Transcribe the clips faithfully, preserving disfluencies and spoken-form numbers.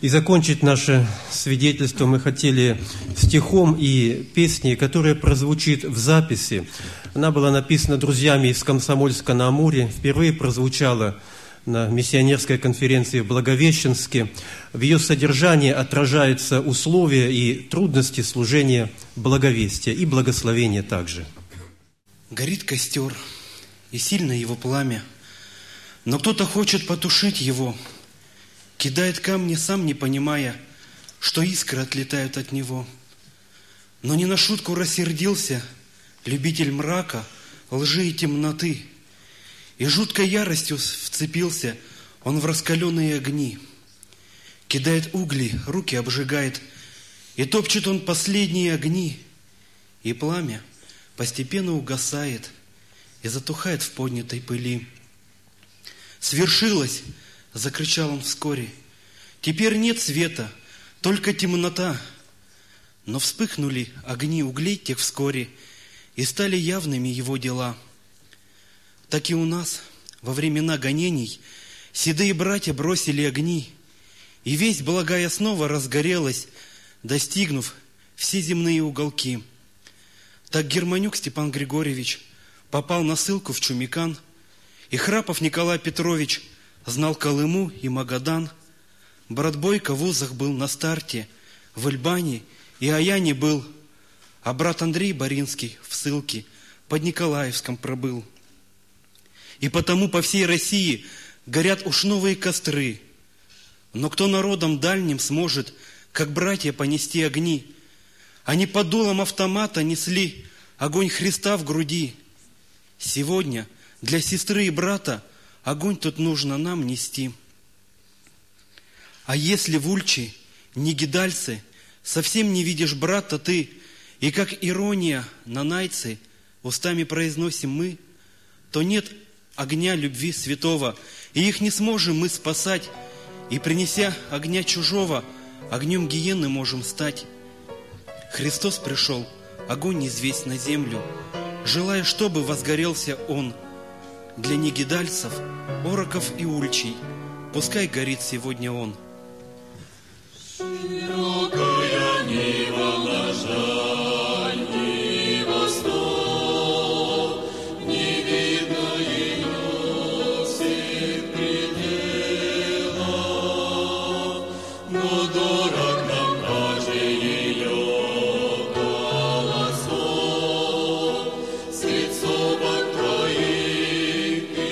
И закончить наше свидетельство мы хотели стихом и песней, которая прозвучит в записи. Она была написана друзьями из Комсомольска-на-Амуре, впервые прозвучала на миссионерской конференции в Благовещенске. В ее содержании отражаются условия и трудности служения благовестия и благословения также. Горит костер, и сильно его пламя, но кто-то хочет потушить его, кидает камни, сам не понимая, что искры отлетают от него. Но не на шутку рассердился любитель мрака, лжи и темноты, и жуткой яростью вцепился он в раскаленные огни. Кидает угли, руки обжигает, и топчет он последние огни, и пламя постепенно угасает и затухает в поднятой пыли. «Свершилось!» — закричал он вскоре. «Теперь нет света, только темнота». Но вспыхнули огни углей тех вскоре, и стали явными его дела. Так и у нас во времена гонений седые братья бросили огни, и весть благая снова разгорелась, достигнув все земные уголки. Так Германюк Степан Григорьевич попал на ссылку в Чумикан, и Храпов Николай Петрович знал Колыму и Магадан. Брат Бойко в вузах был на старте, в Эльбане и Аяне был, а брат Андрей Боринский в ссылке под Николаевском пробыл. И потому по всей России горят уж новые костры. Но кто народом дальним сможет, как братья, понести огни? Они под дулом автомата несли огонь Христа в груди. Сегодня для сестры и брата огонь тут нужно нам нести. А если в Ульчи, Негидальцы, совсем не видишь брата ты, и как ирония на найцы устами произносим мы, то нет огня любви святого, и их не сможем мы спасать, и, принеся огня чужого, огнем гиены можем стать. Христос пришел, огонь низвесть на землю, желая, чтобы возгорелся Он. Для негидальцев, ороков и ульчей пускай горит сегодня Он. Широкая нива наша, ни восток, не видно ее всех пределов, но дорог нам каждый ее голосок, свет собак твоих и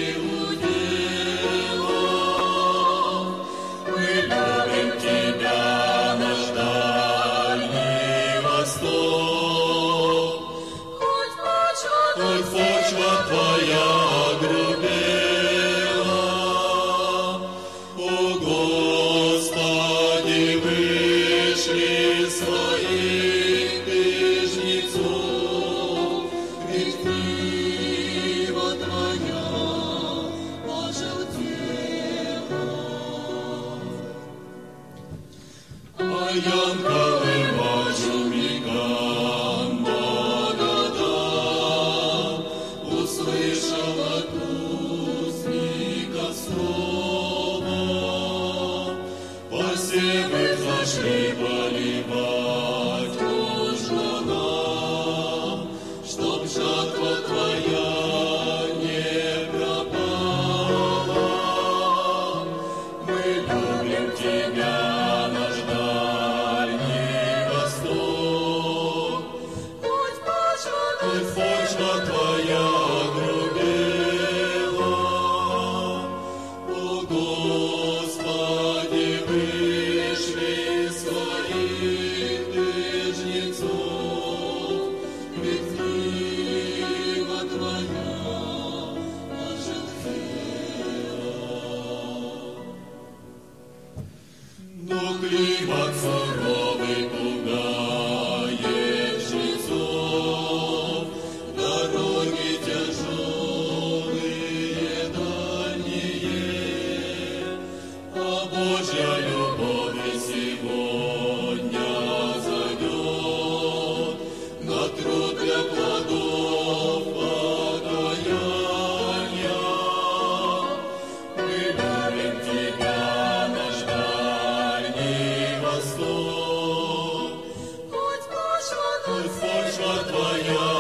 уделов. Мы любим тебя, наш дальний восток, хоть почва твоя грубела. О Господи, вышли своих бежнецов, ведь нива твоя пожелтела. А янголы Чумикан, Магадан, услышал от узника слово. Посевы зашли поливать нужно нам, чтоб жатва твоя не пропала. Мы любим тебя, наш дальний восток, хоть почва твоя грубела. О Господи, вышли своих бежнецов, ведь нива твоя пожелтела. Но климат суровый пугает жрецов, дороги тяжелые, дальние, а Божья любовь и сегодня зовет на труд для плодов покаяния. Мы любим тебя, наш дальний Твоя,